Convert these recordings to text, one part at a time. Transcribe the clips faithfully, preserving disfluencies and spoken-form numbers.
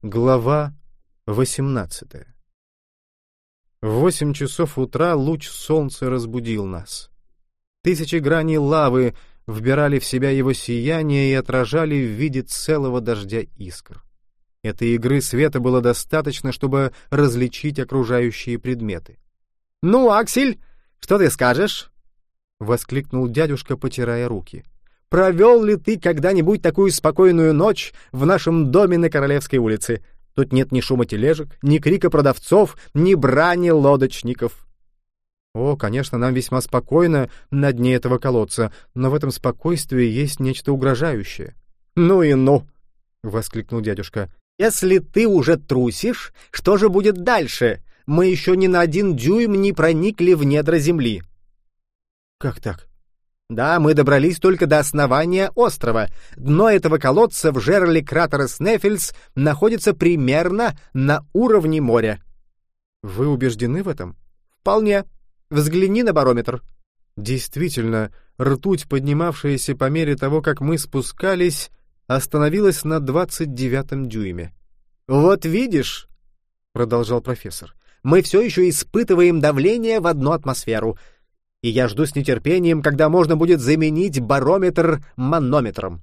Глава восемнадцатая. В восемь часов утра луч солнца разбудил нас. Тысячи граней лавы вбирали в себя его сияние и отражали в виде целого дождя искр. Этой игры света было достаточно, чтобы различить окружающие предметы. — Ну, Аксель, что ты скажешь? — воскликнул дядюшка, потирая руки. — Провел ли ты когда-нибудь такую спокойную ночь в нашем доме на Королевской улице? Тут нет ни шума тележек, ни крика продавцов, ни брани лодочников. — О, конечно, нам весьма спокойно на дне этого колодца, но в этом спокойствии есть нечто угрожающее. — Ну и ну! — воскликнул дядюшка. — Если ты уже трусишь, что же будет дальше? Мы еще ни на один дюйм не проникли в недра земли. — Как так? — Да, мы добрались только до основания острова. Дно этого колодца в жерле кратера Снеффельс находится примерно на уровне моря. — Вы убеждены в этом? — Вполне. Взгляни на барометр. Действительно, ртуть, поднимавшаяся по мере того, как мы спускались, остановилась на двадцать девятом дюйме. — Вот видишь, — продолжал профессор, — мы все еще испытываем давление в одну атмосферу. И я жду с нетерпением, когда можно будет заменить барометр манометром.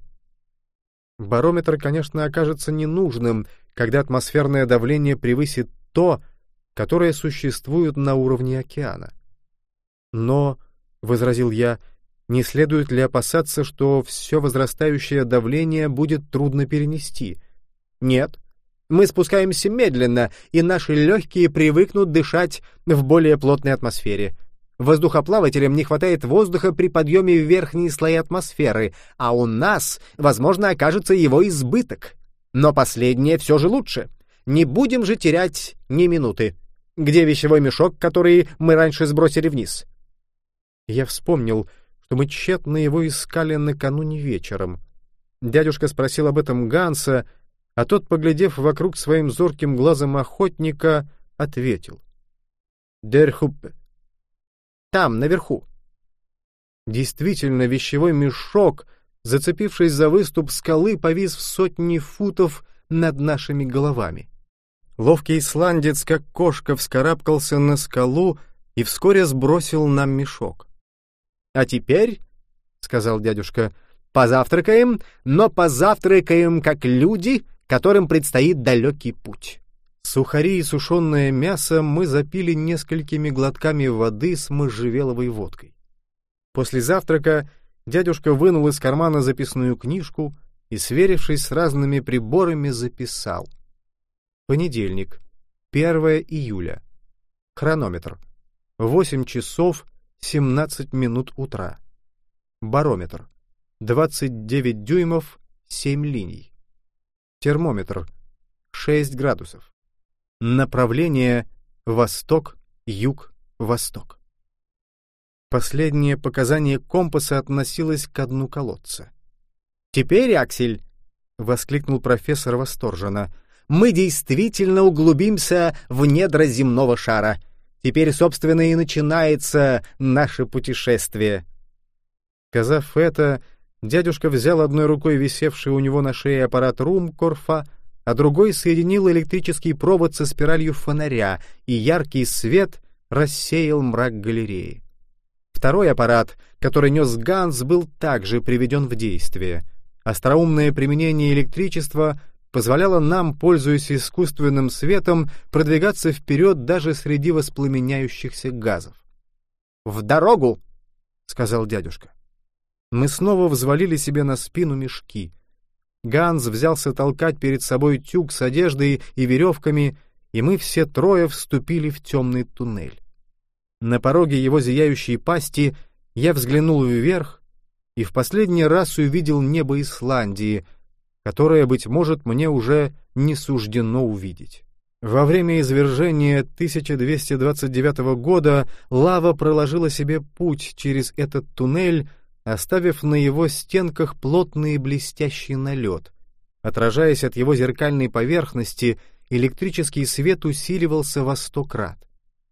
Барометр, конечно, окажется ненужным, когда атмосферное давление превысит то, которое существует на уровне океана. Но, — возразил я, — не следует ли опасаться, что все возрастающее давление будет трудно перенести? Нет, мы спускаемся медленно, и наши легкие привыкнут дышать в более плотной атмосфере. Воздухоплавателям не хватает воздуха при подъеме в верхние слои атмосферы, а у нас, возможно, окажется его избыток. Но последнее все же лучше. Не будем же терять ни минуты. Где вещевой мешок, который мы раньше сбросили вниз? Я вспомнил, что мы тщетно его искали накануне вечером. Дядюшка спросил об этом Ганса, а тот, поглядев вокруг своим зорким глазом охотника, ответил. «Дер Хуппе». Там, наверху. Действительно, вещевой мешок, зацепившись за выступ скалы, повис в сотни футов над нашими головами. Ловкий исландец, как кошка, вскарабкался на скалу и вскоре сбросил нам мешок. — А теперь, — сказал дядюшка, — позавтракаем, но позавтракаем как люди, которым предстоит далекий путь. Сухари и сушеное мясо мы запили несколькими глотками воды с можжевеловой водкой. После завтрака дядюшка вынул из кармана записную книжку и, сверившись с разными приборами, записал. Понедельник, первое июля. Хронометр. восемь часов семнадцать минут утра. Барометр. двадцать девять дюймов, семь линий. Термометр. шесть градусов. Направление восток, юг, восток. Последнее показание компаса относилось к дну колодца. «Теперь, Аксель, — воскликнул профессор восторженно, — мы действительно углубимся в недра земного шара. Теперь, собственно, и начинается наше путешествие». Сказав это, дядюшка взял одной рукой висевший у него на шее аппарат Румкорфа, а другой соединил электрический провод со спиралью фонаря, и яркий свет рассеял мрак галереи. Второй аппарат, который нес Ганс, был также приведен в действие. Остроумное применение электричества позволяло нам, пользуясь искусственным светом, продвигаться вперед даже среди воспламеняющихся газов. «В дорогу!» — сказал дядюшка. Мы снова взвалили себе на спину мешки. Ганс взялся толкать перед собой тюк с одеждой и веревками, и мы все трое вступили в темный туннель. На пороге его зияющей пасти я взглянул вверх и в последний раз увидел небо Исландии, которое, быть может, мне уже не суждено увидеть. Во время извержения тысяча двести двадцать девятого года лава проложила себе путь через этот туннель, оставив на его стенках плотный блестящий налет. Отражаясь от его зеркальной поверхности, электрический свет усиливался во сто крат.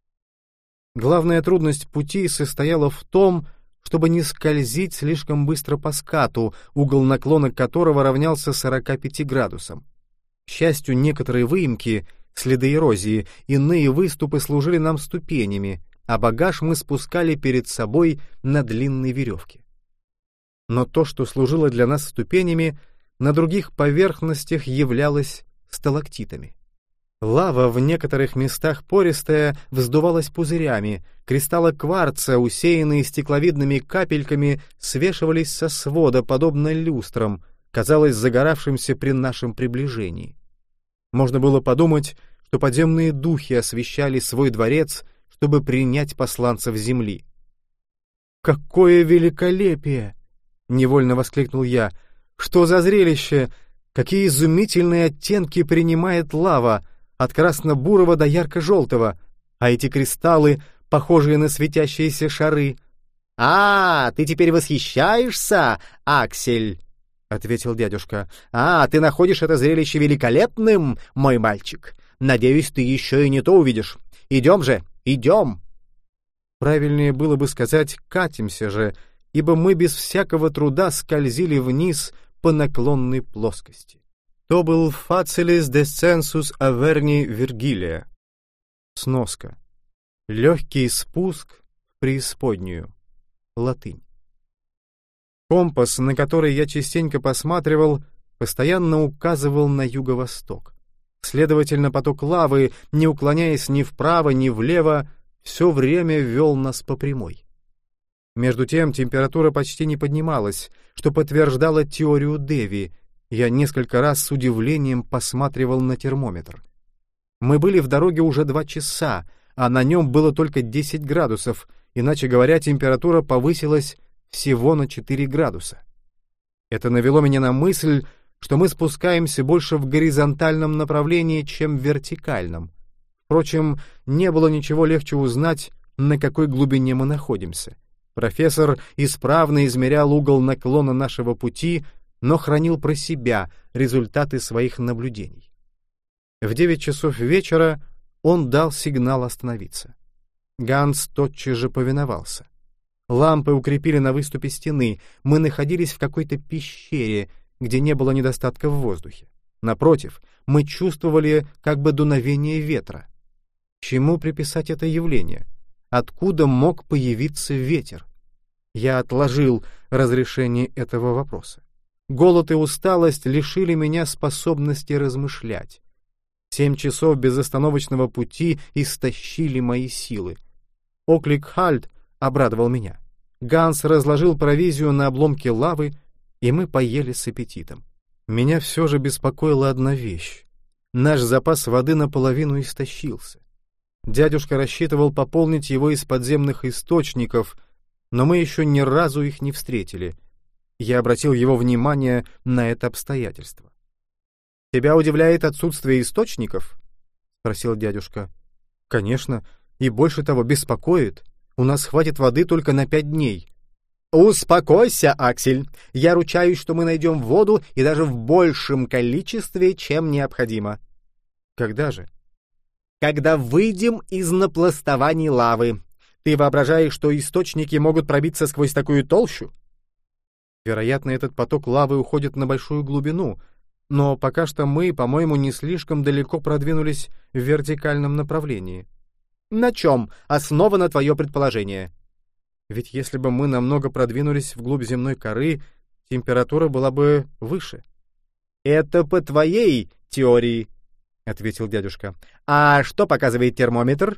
Главная трудность пути состояла в том, чтобы не скользить слишком быстро по скату, угол наклона которого равнялся сорока пяти градусам. К счастью, некоторые выемки, следы эрозии, иные выступы служили нам ступенями, а багаж мы спускали перед собой на длинной веревке. Но то, что служило для нас ступенями, на других поверхностях являлось сталактитами. Лава в некоторых местах пористая вздувалась пузырями, кристаллы кварца, усеянные стекловидными капельками, свешивались со свода, подобно люстрам, казалось загоравшимся при нашем приближении. Можно было подумать, что подземные духи освещали свой дворец, чтобы принять посланцев земли. «Какое великолепие!» — невольно воскликнул я. «Что за зрелище! Какие изумительные оттенки принимает лава, от красно-бурого до ярко-желтого, а эти кристаллы, похожие на светящиеся шары». «А, ты теперь восхищаешься, Аксель?» — ответил дядюшка. «А, ты находишь это зрелище великолепным, мой мальчик. Надеюсь, ты еще и не то увидишь. Идем же, идем!» Правильнее было бы сказать «катимся же», ибо мы без всякого труда скользили вниз по наклонной плоскости. То был «Facilis descensus Averni Virgilia». Сноска. Легкий спуск в преисподнюю. Латынь. Компас, на который я частенько посматривал, постоянно указывал на юго-восток. Следовательно, поток лавы, не уклоняясь ни вправо, ни влево, все время вел нас по прямой. Между тем температура почти не поднималась, что подтверждало теорию Деви. Я несколько раз с удивлением посматривал на термометр. Мы были в дороге уже два часа, а на нем было только десять градусов, иначе говоря, температура повысилась всего на четыре градуса. Это навело меня на мысль, что мы спускаемся больше в горизонтальном направлении, чем в вертикальном. Впрочем, не было ничего легче узнать, на какой глубине мы находимся. Профессор исправно измерял угол наклона нашего пути, но хранил про себя результаты своих наблюдений. В девять часов вечера он дал сигнал остановиться. Ганс тотчас же повиновался. Лампы укрепили на выступе стены, мы находились в какой-то пещере, где не было недостатка в воздухе. Напротив, мы чувствовали как бы дуновение ветра. Чему приписать это явление? Откуда мог появиться ветер? Я отложил разрешение этого вопроса. Голод и усталость лишили меня способности размышлять. Семь часов безостановочного пути истощили мои силы. Оклик «Хальт» обрадовал меня. Ганс разложил провизию на обломке лавы, и мы поели с аппетитом. Меня все же беспокоила одна вещь. Наш запас воды наполовину истощился. Дядюшка рассчитывал пополнить его из подземных источников, но мы еще ни разу их не встретили. Я обратил его внимание на это обстоятельство. «Тебя удивляет отсутствие источников?» — спросил дядюшка. «Конечно, и больше того, беспокоит. У нас хватит воды только на пять дней». «Успокойся, Аксель. Я ручаюсь, что мы найдем воду и даже в большем количестве, чем необходимо». «Когда же?» «Когда выйдем из напластований лавы. Ты воображаешь, что источники могут пробиться сквозь такую толщу?» «Вероятно, этот поток лавы уходит на большую глубину, но пока что мы, по-моему, не слишком далеко продвинулись в вертикальном направлении». «На чем основано твое предположение?» «Ведь если бы мы намного продвинулись вглубь земной коры, температура была бы выше». «Это по твоей теории», — ответил дядюшка. «А что показывает термометр?»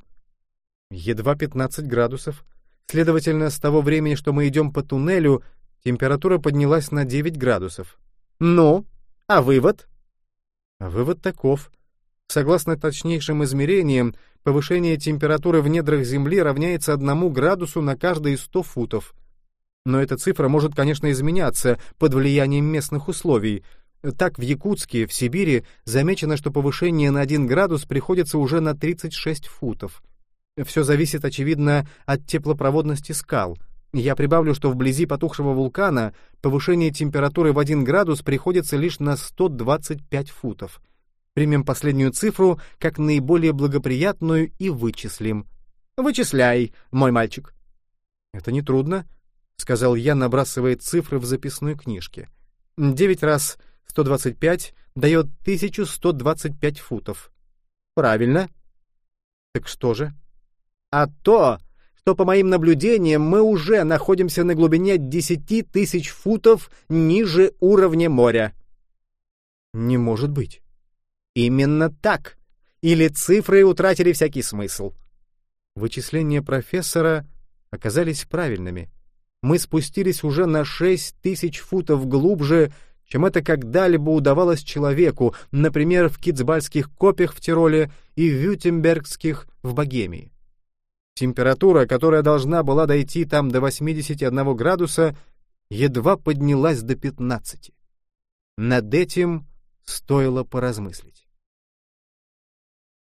«Едва пятнадцать градусов. Следовательно, с того времени, что мы идем по туннелю, температура поднялась на девять градусов». «Ну, а вывод?» А вывод таков. Согласно точнейшим измерениям, повышение температуры в недрах Земли равняется одному градусу на каждые сто футов. Но эта цифра может, конечно, изменяться под влиянием местных условий. Так, в Якутске, в Сибири, замечено, что повышение на один градус приходится уже на тридцать шесть футов. Все зависит, очевидно, от теплопроводности скал. Я прибавлю, что вблизи потухшего вулкана повышение температуры в один градус приходится лишь на сто двадцать пять футов. Примем последнюю цифру как наиболее благоприятную и вычислим. «Вычисляй, мой мальчик». «Это нетрудно», — сказал я, набрасывая цифры в записной книжке. «Девять раз сто двадцать пять дает тысячу сто двадцать пять футов. Правильно. Так что же? А то, что по моим наблюдениям мы уже находимся на глубине десяти тысяч футов ниже уровня моря. Не может быть. Именно так. Или цифры утратили всякий смысл. Вычисления профессора оказались правильными. Мы спустились уже на шесть тысяч футов глубже, чем это когда-либо удавалось человеку, например, в Кицбальских копях в Тироле и в Вюртембергских в Богемии. Температура, которая должна была дойти там до восьмидесяти одного градуса, едва поднялась до пятнадцати. Над этим стоило поразмыслить.